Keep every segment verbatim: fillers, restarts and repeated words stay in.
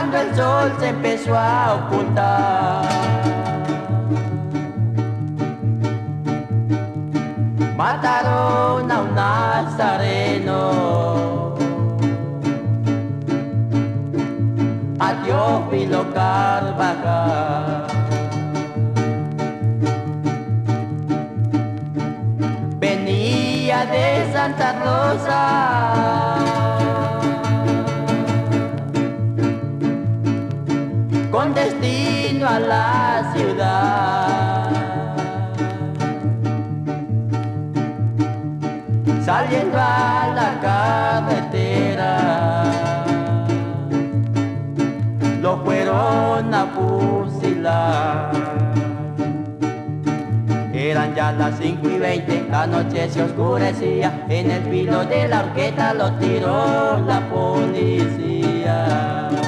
Cuando el sol se empezó a ocultar, mataron a un nazareno, a Teófilo Carvajal. Venía de Santa Rosa con destino a la ciudad, saliendo a la carretera, lo fueron a fusilar. Eran ya las cinco y veinte, la noche se oscurecía, en el filo de la horqueta lo tiró la policía.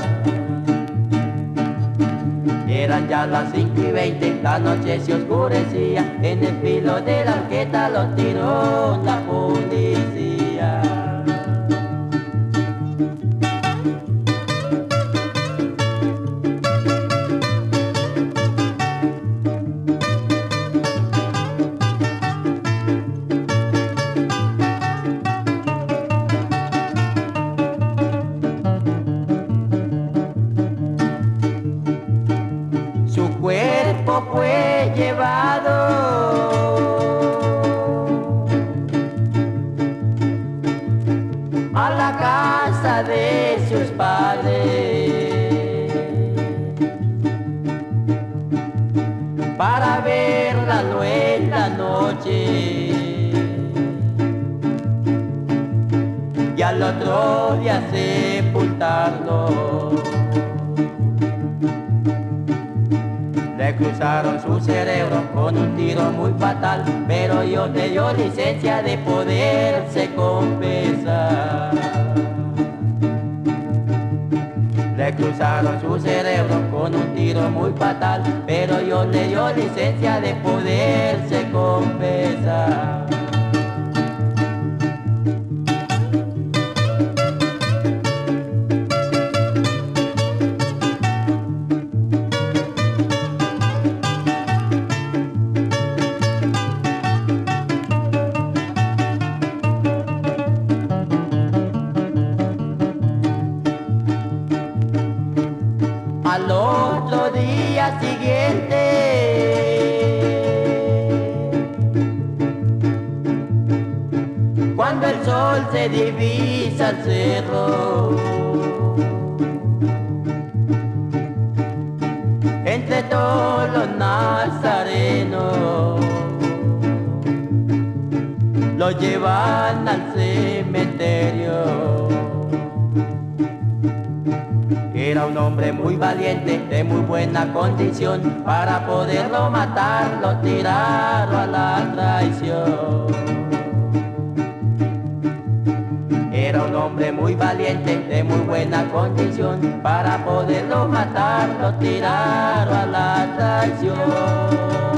Eran ya las cinco y veinte, la noche se oscurecía, en el filo de la horqueta lo tiró la policía. Su cuerpo fue llevado a la casa de sus padres para verla en la noche y al otro día sepultarlo. Le cruzaron su cerebro con un tiro muy fatal, pero Dios le dio licencia de poderse confesar. Le cruzaron su cerebro con un tiro muy fatal, pero Dios le dio licencia de poderse confesar. Al otro día siguiente, cuando el sol se divisa al cerro, entre todos los nazarenos, lo llevan al cementerio. Era un hombre muy valiente, de muy buena condición, para poderlo matar, lo tiraron a la traición. Era un hombre muy valiente, de muy buena condición, para poderlo matar, lo tiraron a la traición.